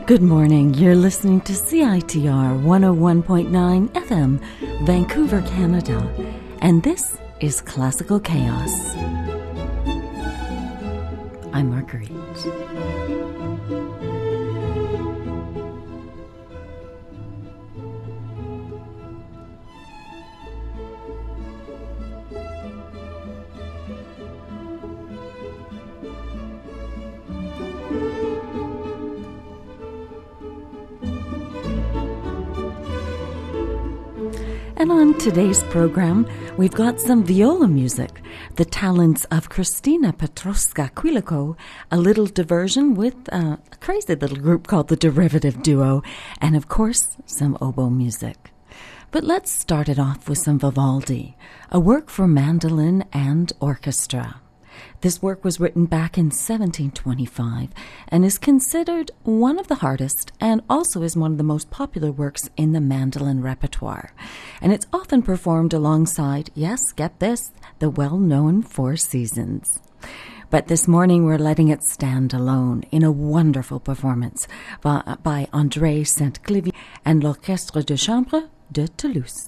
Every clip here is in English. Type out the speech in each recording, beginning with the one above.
Good morning. You're listening to CITR 101.9 FM, Vancouver, Canada. And this is Classical Chaos. I'm Marguerite. And on today's program, we've got some viola music, the talents of Kristina Petrowska-Quilico, a little diversion with a crazy little group called the Derivative Duo, and of course, some oboe music. But let's start it off with some Vivaldi, a work for mandolin and orchestra. This work was written back in 1725 and is considered one of the hardest and also is one of the most popular works in the mandolin repertoire. And it's often performed alongside, yes, get this, the well-known Four Seasons. But this morning we're letting it stand alone in a wonderful performance by André Saint-Clivy and l'Orchestre de Chambre de Toulouse.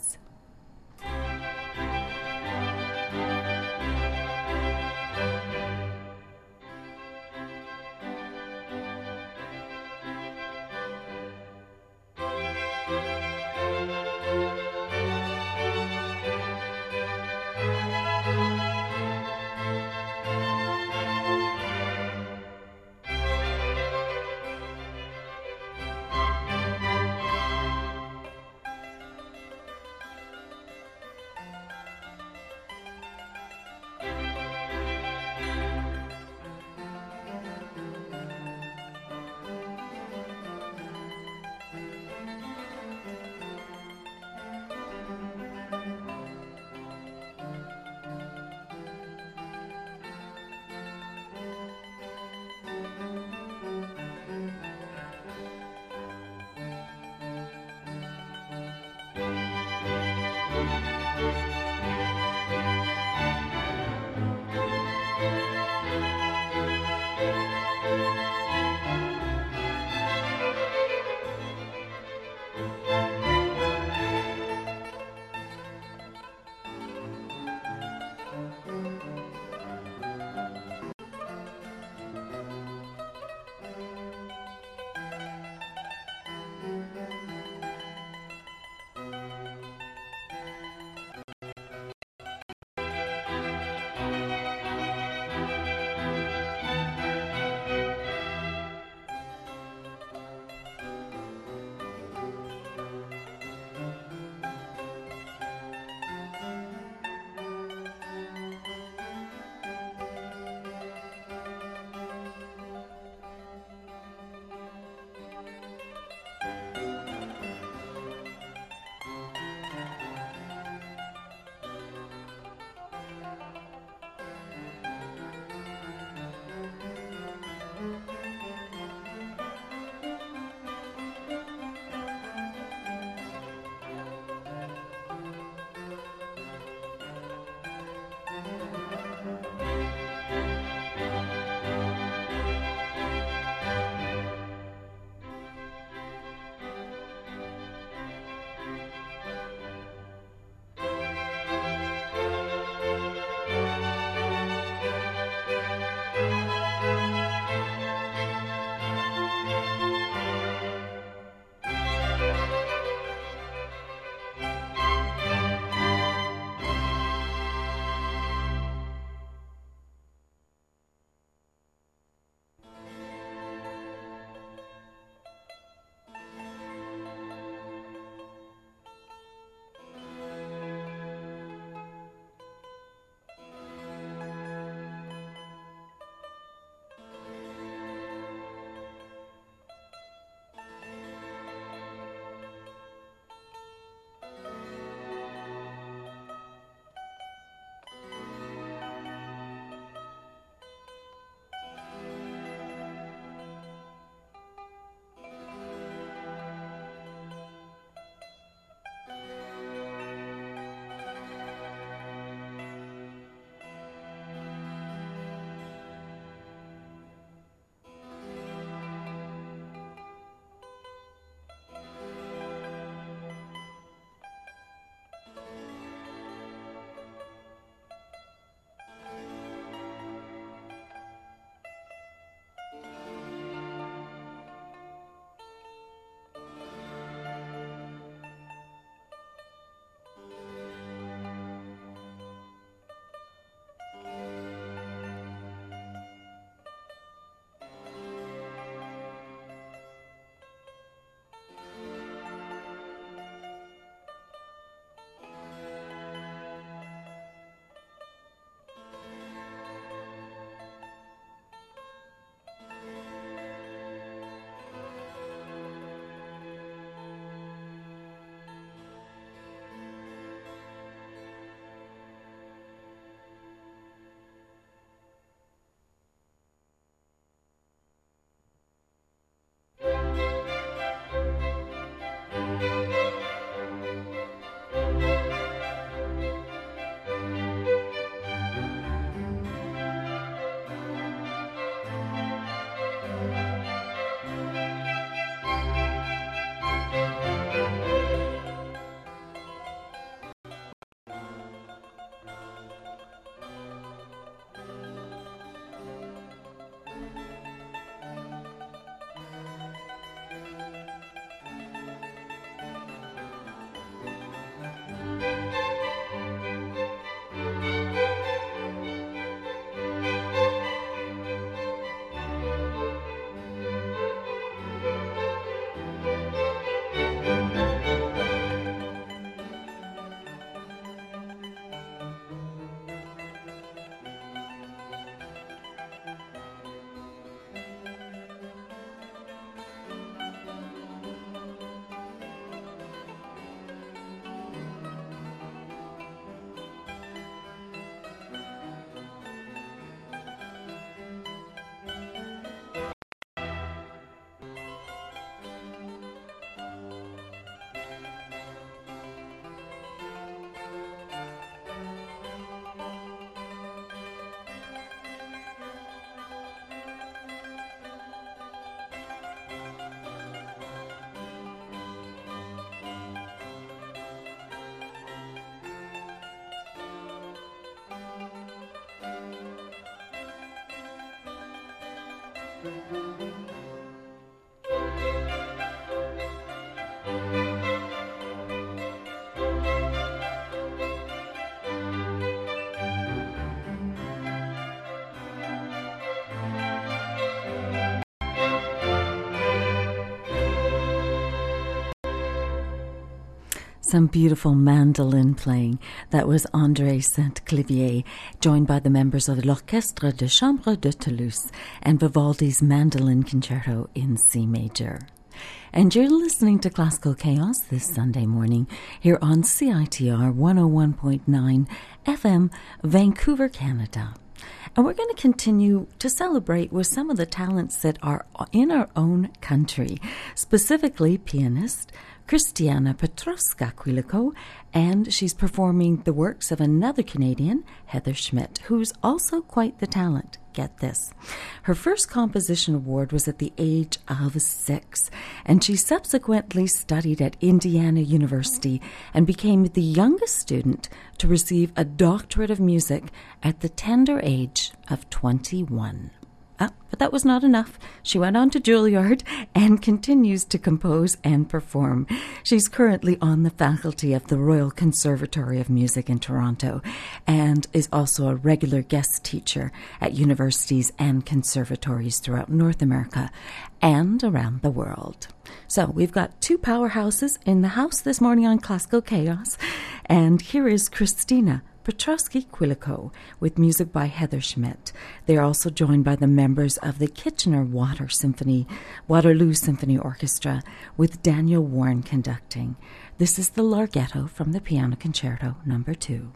Some beautiful mandolin playing. That was André Saint-Clivier, joined by the members of l'Orchestre de Chambre de Toulouse and Vivaldi's Mandolin Concerto in C major. And you're listening to Classical Chaos this Sunday morning here on CITR 101.9 FM, Vancouver, Canada. And we're going to continue to celebrate with some of the talents that are in our own country, specifically pianist Krystyna Petrowska-Quilico, and she's performing the works of another Canadian, Heather Schmidt, who's also quite the talent. Get this. Her first composition award was at the age of 6, and she subsequently studied at Indiana University and became the youngest student to receive a doctorate of music at the tender age of 21. But that was not enough. She went on to Juilliard and continues to compose and perform. She's currently on the faculty of the Royal Conservatory of Music in Toronto and is also a regular guest teacher at universities and conservatories throughout North America and around the world. So we've got two powerhouses in the house this morning on Classical Chaos, and here is Krystyna Petrowska-Quilico with music by Heather Schmidt. They are also joined by the members of the Kitchener Waterloo Symphony Orchestra with Daniel Warren conducting. This is the Larghetto from the Piano Concerto No. 2.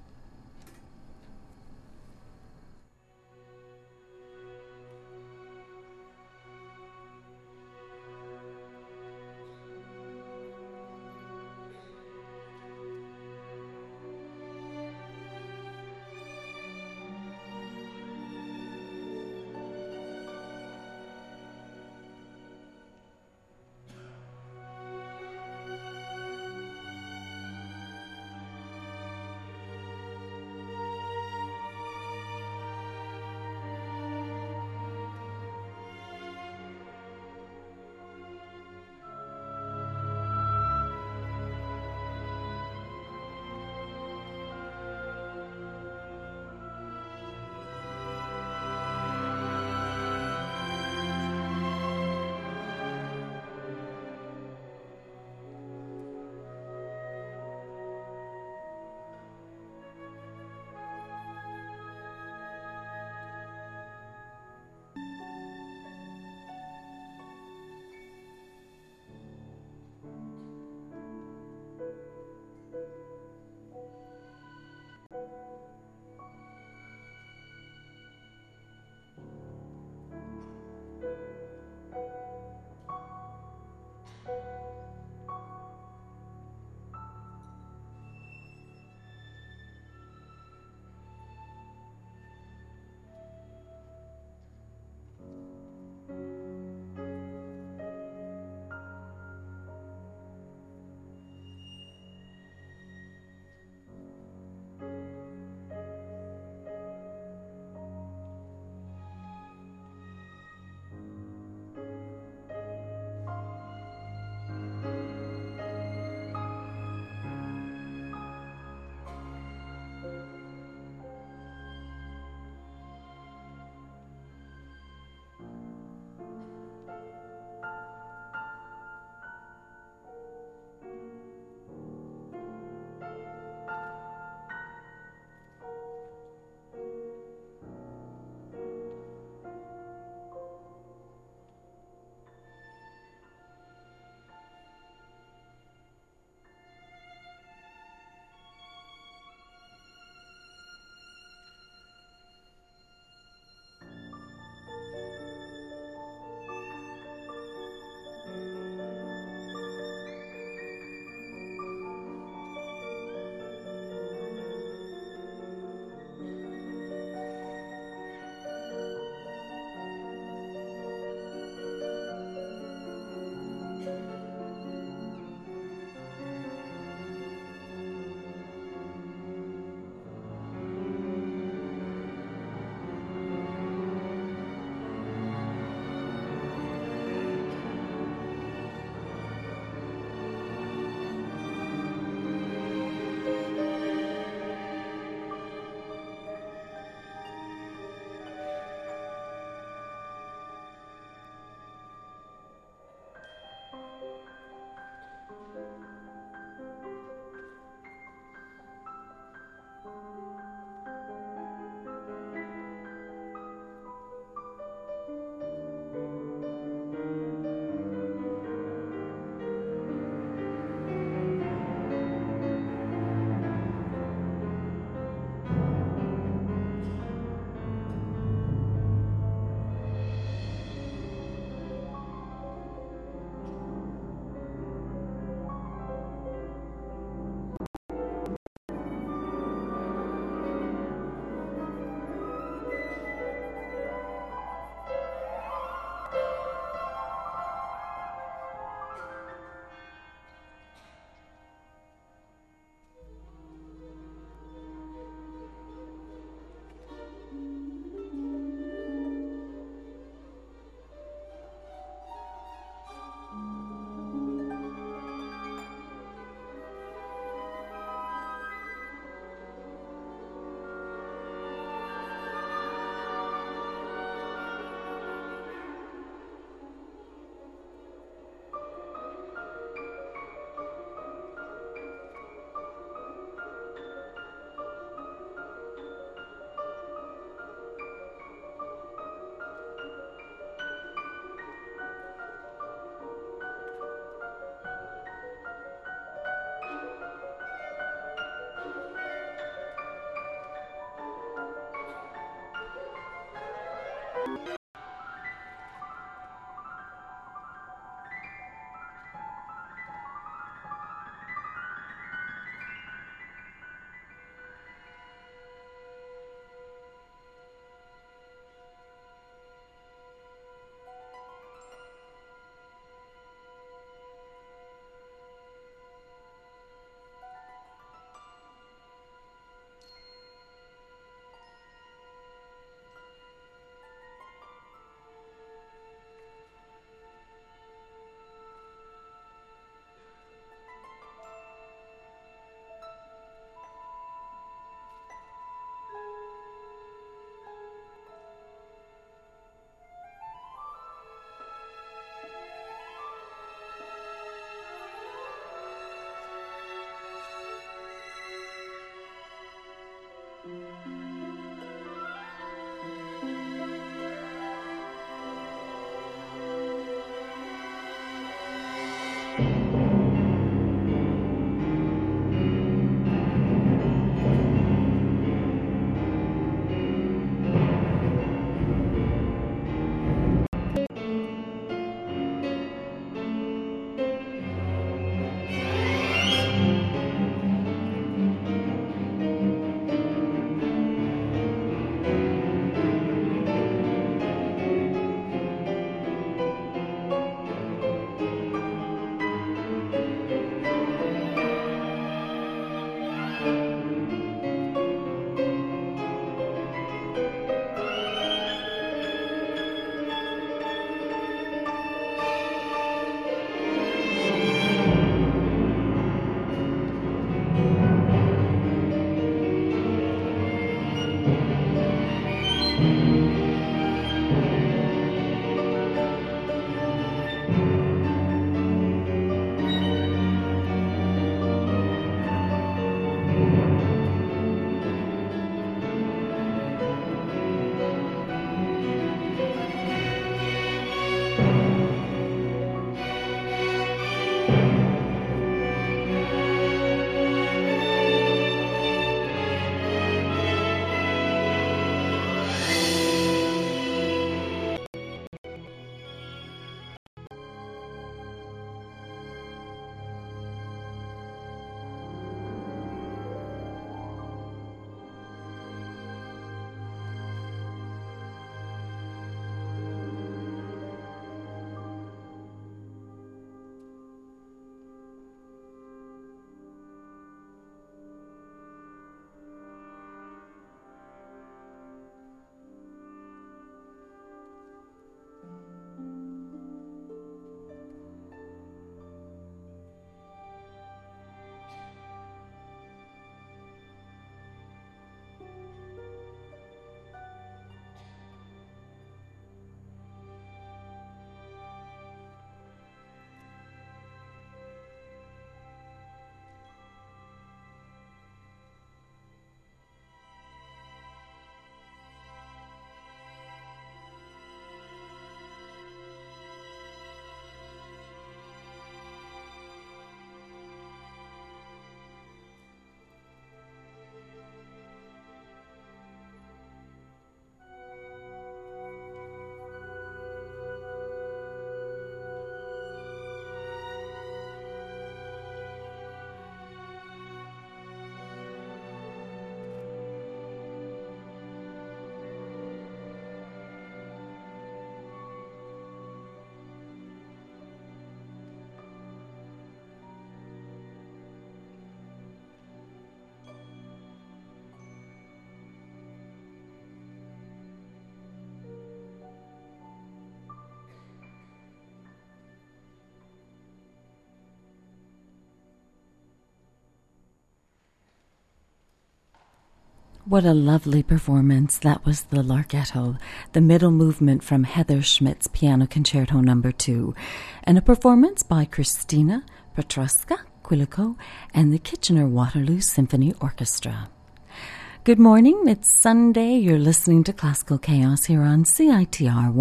What a lovely performance. That was the Larghetto, the middle movement from Heather Schmidt's Piano Concerto No. 2, and a performance by Krystyna Petrowska-Quilico and the Kitchener-Waterloo Symphony Orchestra. Good morning. It's Sunday. You're listening to Classical Chaos here on CITR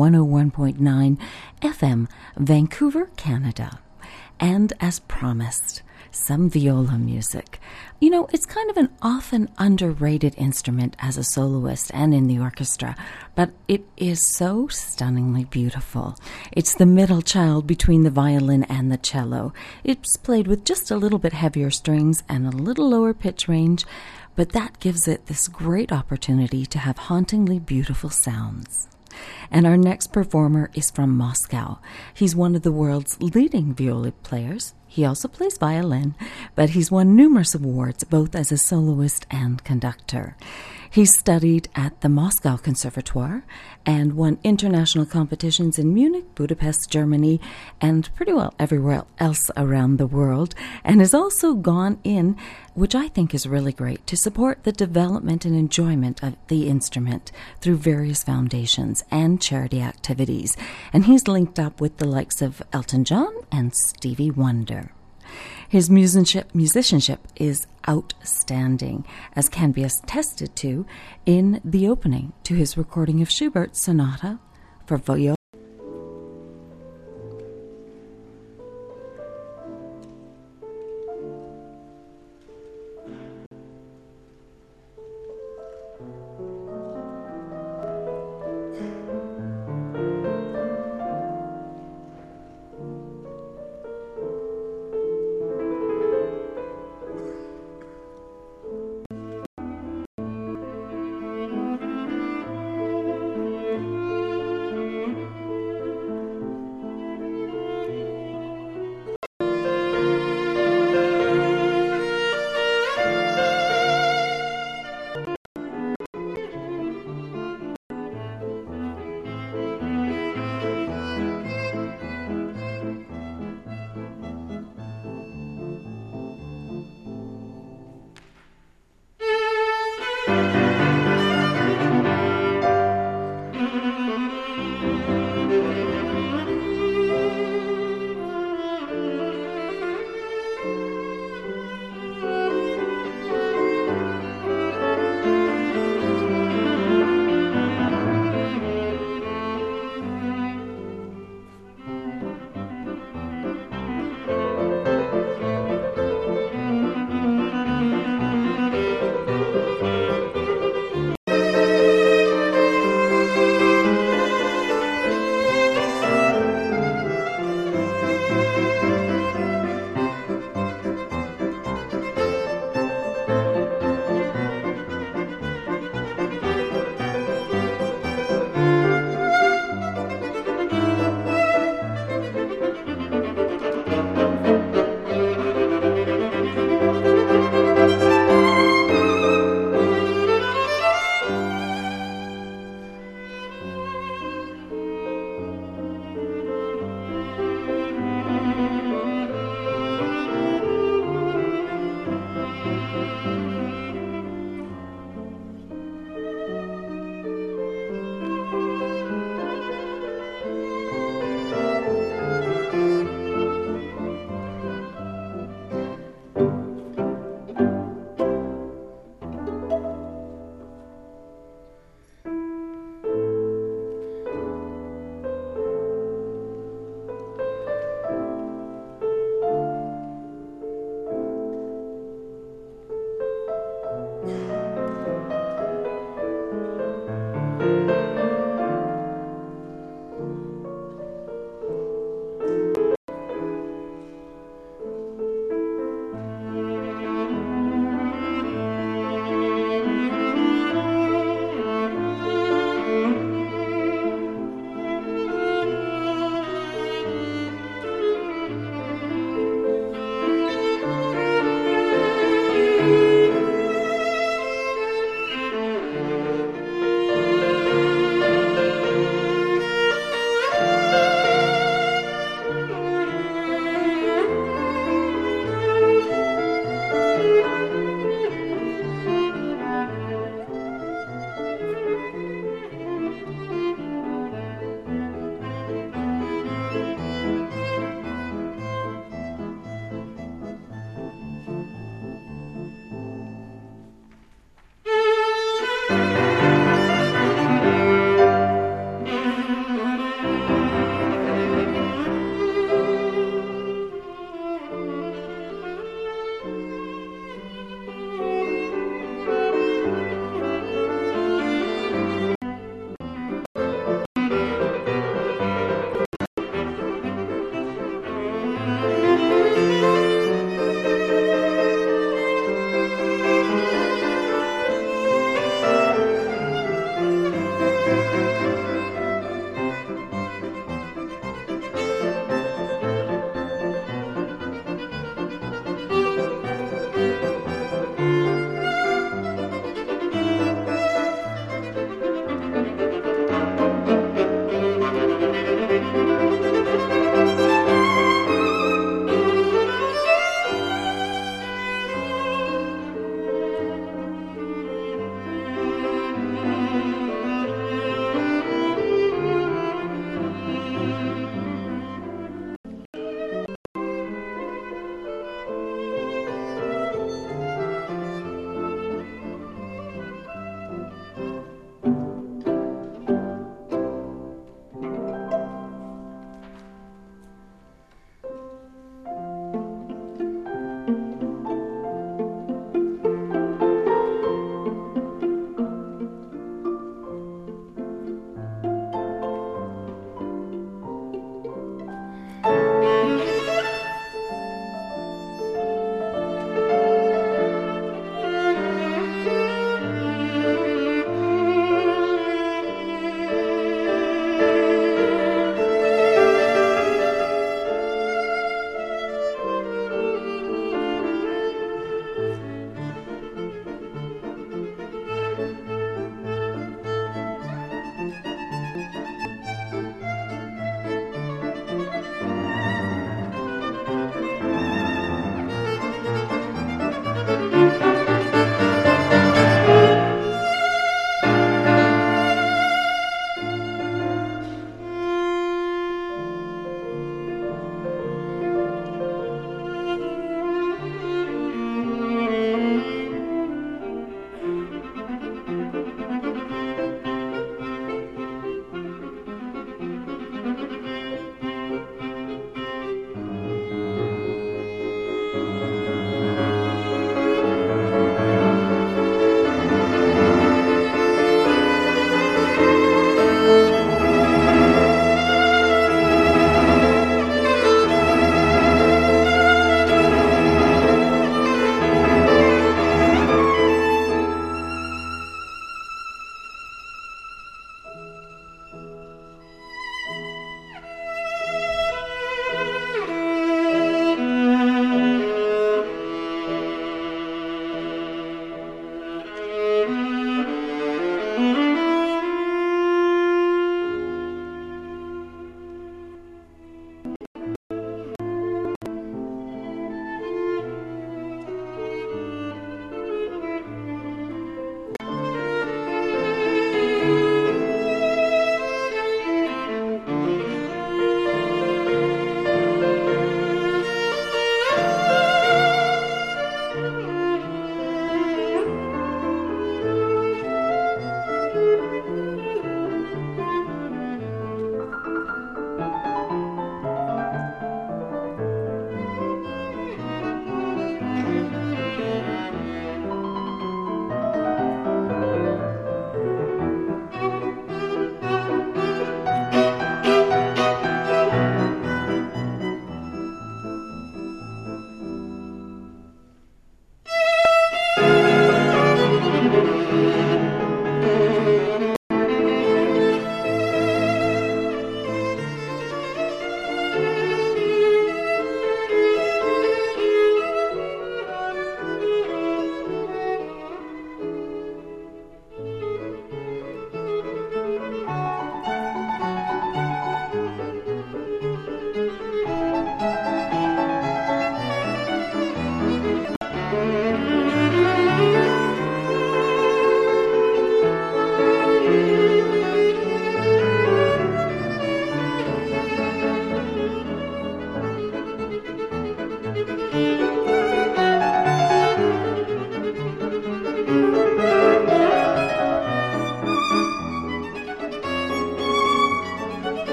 101.9 FM, Vancouver, Canada. And as promised, some viola music. You know, it's kind of an often underrated instrument as a soloist and in the orchestra, but it is so stunningly beautiful. It's the middle child between the violin and the cello. It's played with just a little bit heavier strings and a little lower pitch range, but that gives it this great opportunity to have hauntingly beautiful sounds. And our next performer is from Moscow. He's one of the world's leading viola players. He also plays violin, but he's won numerous awards both as a soloist and conductor. He studied at the Moscow Conservatoire and won international competitions in Munich, Budapest, Germany, and pretty well everywhere else around the world, and has also gone in, which I think is really great, to support the development and enjoyment of the instrument through various foundations and charity activities. And he's linked up with the likes of Elton John and Stevie Wonder. His musicianship is outstanding, as can be attested to in the opening to his recording of Schubert's Sonata for Viola.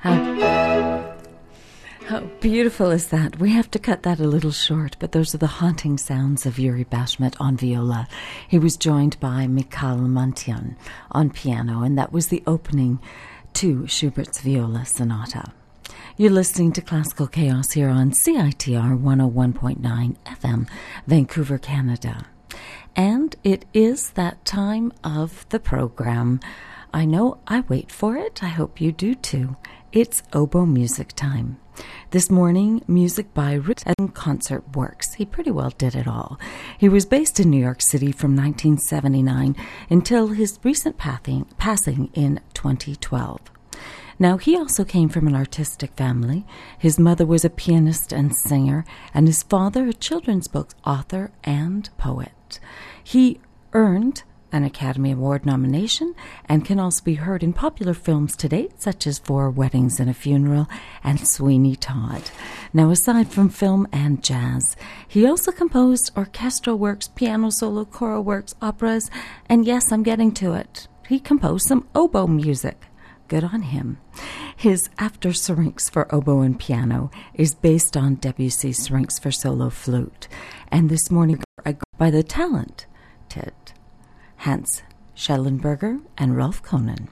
How beautiful is that? We have to cut that a little short, but those are the haunting sounds of Yuri Bashmet on viola. He was joined by Mikhail Mantian on piano, and that was the opening to Schubert's Viola Sonata. You're listening to Classical Chaos here on CITR 101.9 FM, Vancouver, Canada. And it is that time of the program. I know I wait for it. I hope you do too. It's oboe music time. This morning, music by Rich and concert works. He pretty well did it all. He was based in New York City from 1979 until his recent passing in 2012. Now, he also came from an artistic family. His mother was a pianist and singer, and his father a children's book author and poet. He earned an Academy Award nomination and can also be heard in popular films to date, such as Four Weddings and a Funeral and Sweeney Todd. Now, aside from film and jazz, he also composed orchestral works, piano solo, choral works, operas, and yes, I'm getting to it. He composed some oboe music. Good on him. His After Syrinx for oboe and piano is based on Debussy's Syrinx for solo flute. And this morning, by the talented Hans Schellenberger and Ralph Conan.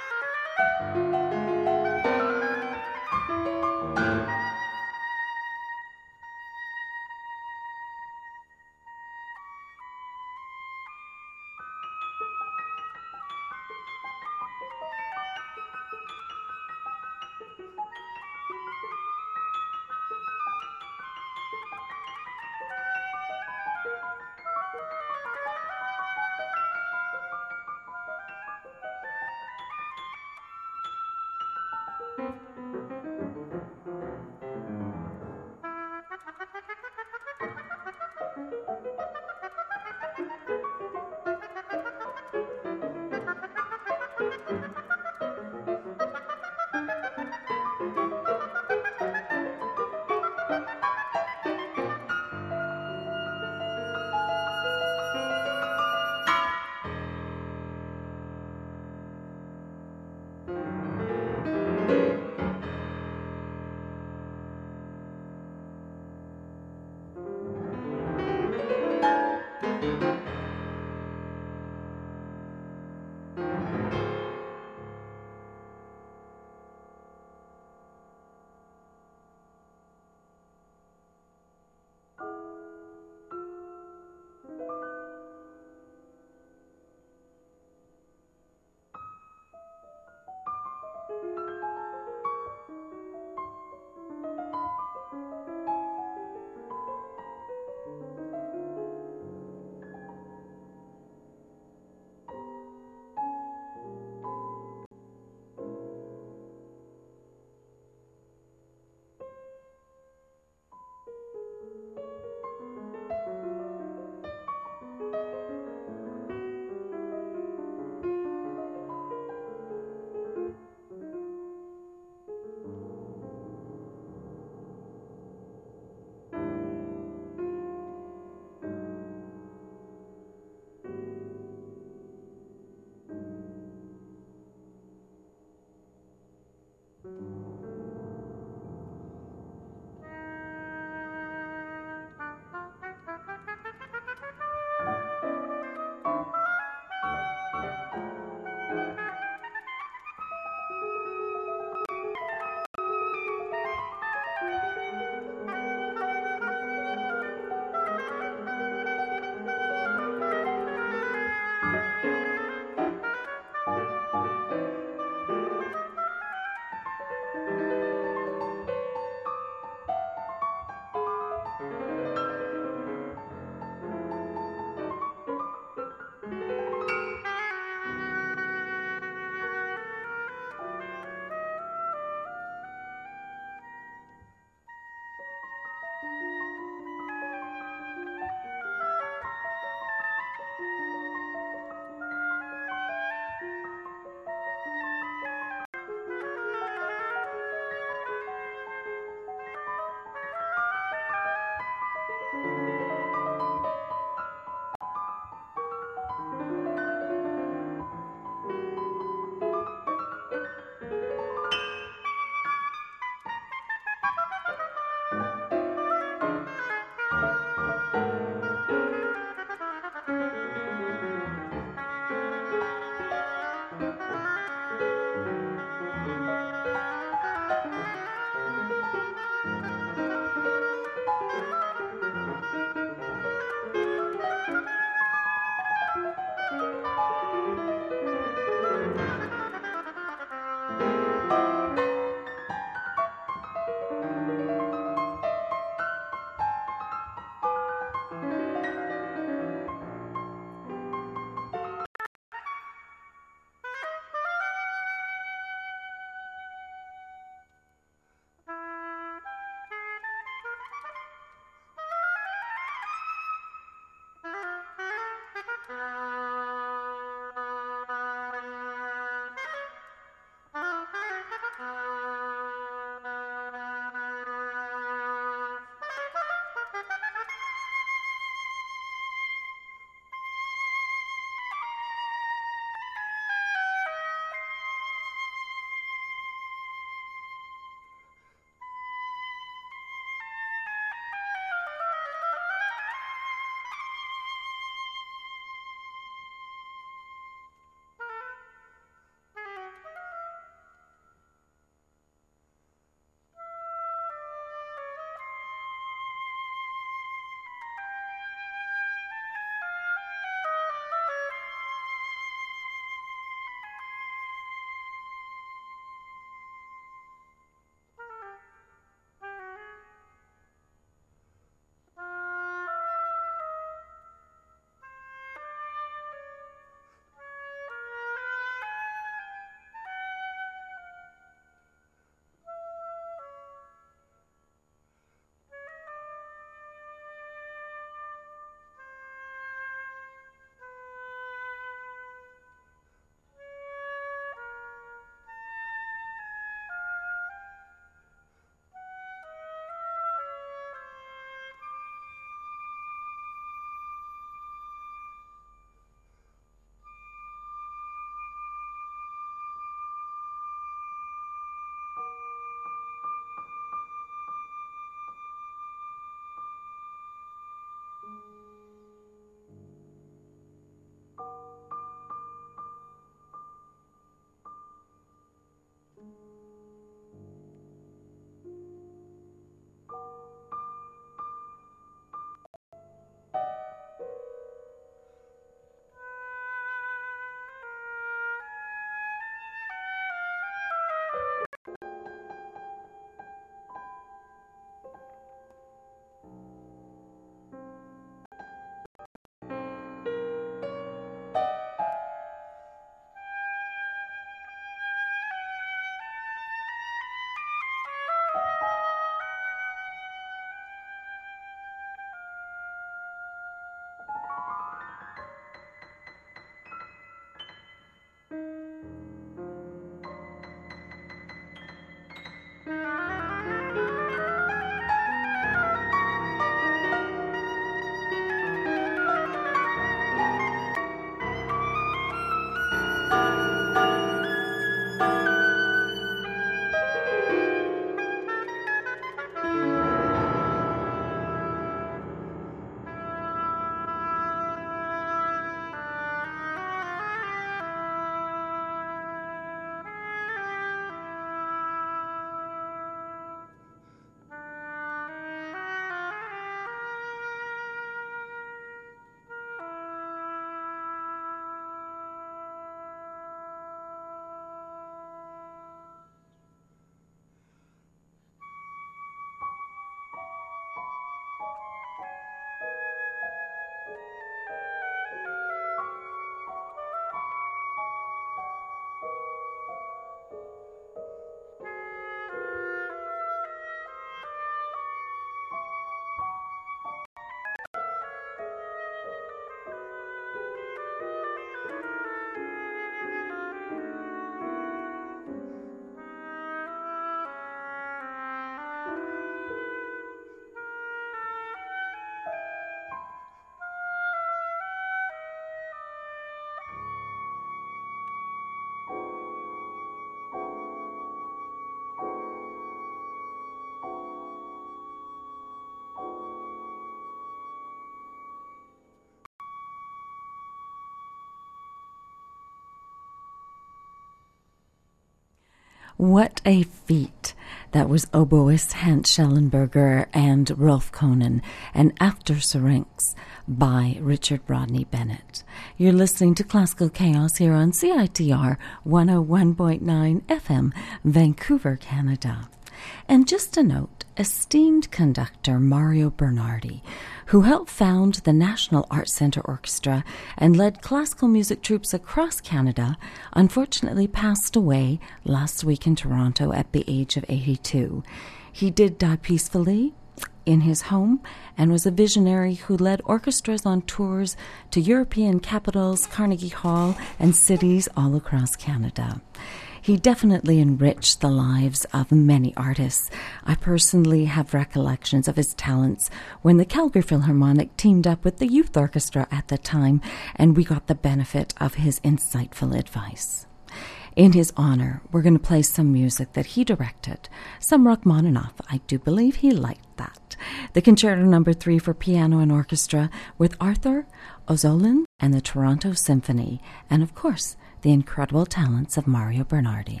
What a feat! That was oboist Hans Schellenberger and Rolf Koenen, and After Syrinx by Richard Rodney Bennett. You're listening to Classical Chaos here on CITR 101.9 FM, Vancouver, Canada. And just a note, esteemed conductor Mario Bernardi, who helped found the National Arts Centre Orchestra and led classical music troupes across Canada, unfortunately passed away last week in Toronto at the age of 82. He did die peacefully in his home and was a visionary who led orchestras on tours to European capitals, Carnegie Hall, and cities all across Canada. He definitely enriched the lives of many artists. I personally have recollections of his talents when the Calgary Philharmonic teamed up with the Youth Orchestra at the time, and we got the benefit of his insightful advice. In his honor, we're going to play some music that he directed, some Rachmaninoff. I do believe he liked that. The Concerto No. 3 for piano and orchestra with Arthur Ozolin and the Toronto Symphony, and of course, the incredible talents of Mario Bernardi.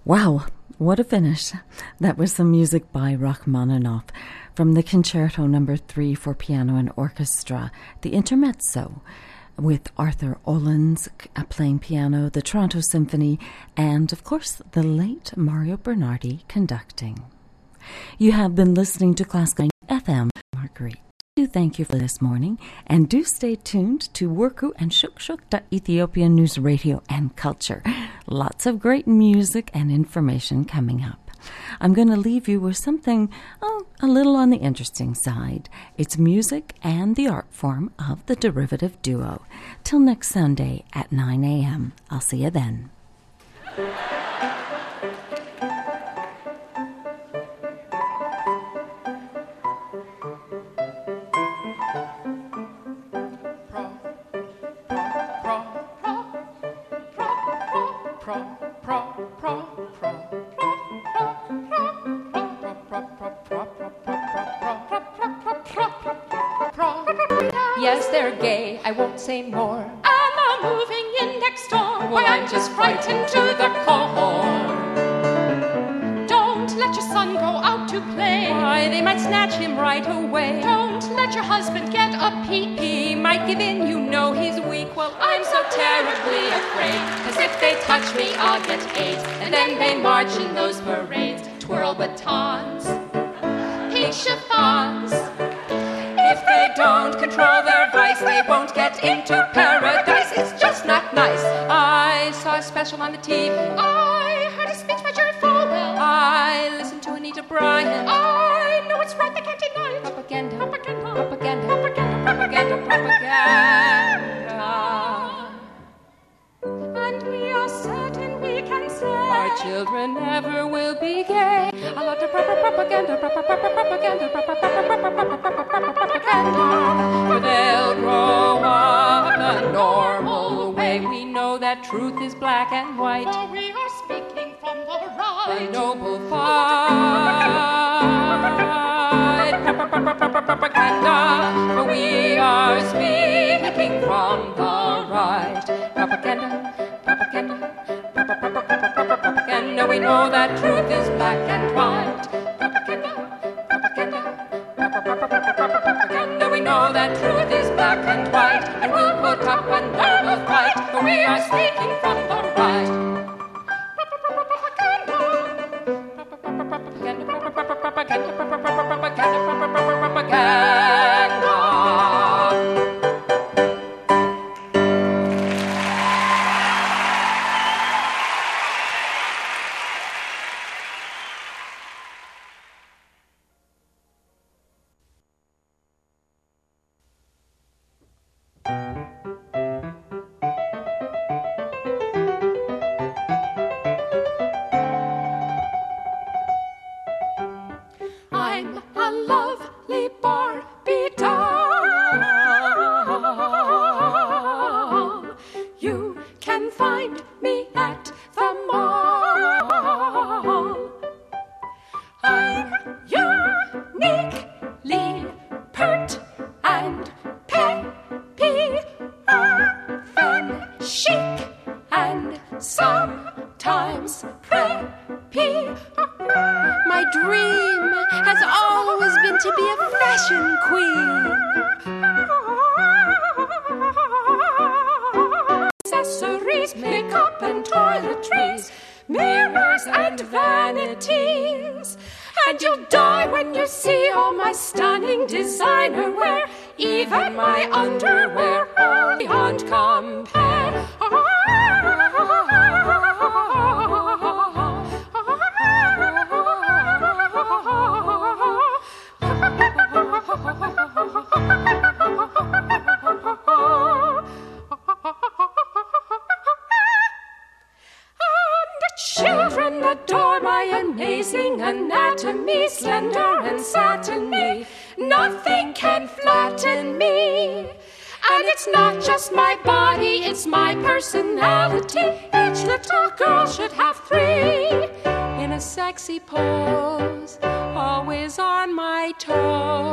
Wow, what a finish. That was some music by Rachmaninoff from the Concerto No. 3 for piano and orchestra, the Intermezzo, with Arthur Ollens playing piano, the Toronto Symphony, and, of course, the late Mario Bernardi conducting. You have been listening to Classical FM. Marguerite. Thank you for this morning, and do stay tuned to Worku and Shukshuk Ethiopian News Radio and Culture. Lots of great music and information coming up. I'm going to leave you with something a little on the interesting side. It's music and the art form of the derivative duo. Till next Sunday at 9 a.m. I'll see you then. Yes, they're gay, I won't say more. And I'm moving in next door. Well, I'm just frightened to the core. Don't let your son go out to play. Why, they might snatch him right away. Don't let your husband get a peek. He might give in, you know he's weak. Well, I'm so terribly afraid, 'cause if they touch me, I'll get AIDS. And then they march in those parades, twirl batons, pink chiffons. If they don't control their vice, they won't get into paradise. It's just not nice. I saw a special on the TV. I heard a speech by Jerry Falwell. I listened to Anita Bryant. I know it's right, they can't deny it. Propaganda, propaganda, propaganda, propaganda, propaganda, propaganda. And we are certain we can say our children never will be gay. A lot of propaganda, propaganda, propaganda. For they'll grow up the normal way. We know that truth is black and white. For we are speaking from the right. The noble fight. Propaganda. For we are speaking from the right. Propaganda, propaganda, propaganda. We know that truth is black and white. Propaganda, propaganda, propaganda. We know that truth is black and white, and we'll put up a noble fight, for we are speaking from the right. Propaganda, propaganda, propaganda, propaganda, propaganda. I'm a lovely Barbie doll. You can find me at the mall. I'm uniquely pert and peppy, often chic and sometimes preppy. My dream has always been to be a fashion queen. Accessories, makeup and toiletries, mirrors and vanities. And you'll die when you see all my stunning designer wear. Even my underwear all beyond compare. Children adore my amazing anatomy, slender and satiny. Nothing can flatten me. And it's not just my body, it's my personality. Each little girl should have 3 in a sexy pose, always on my toes.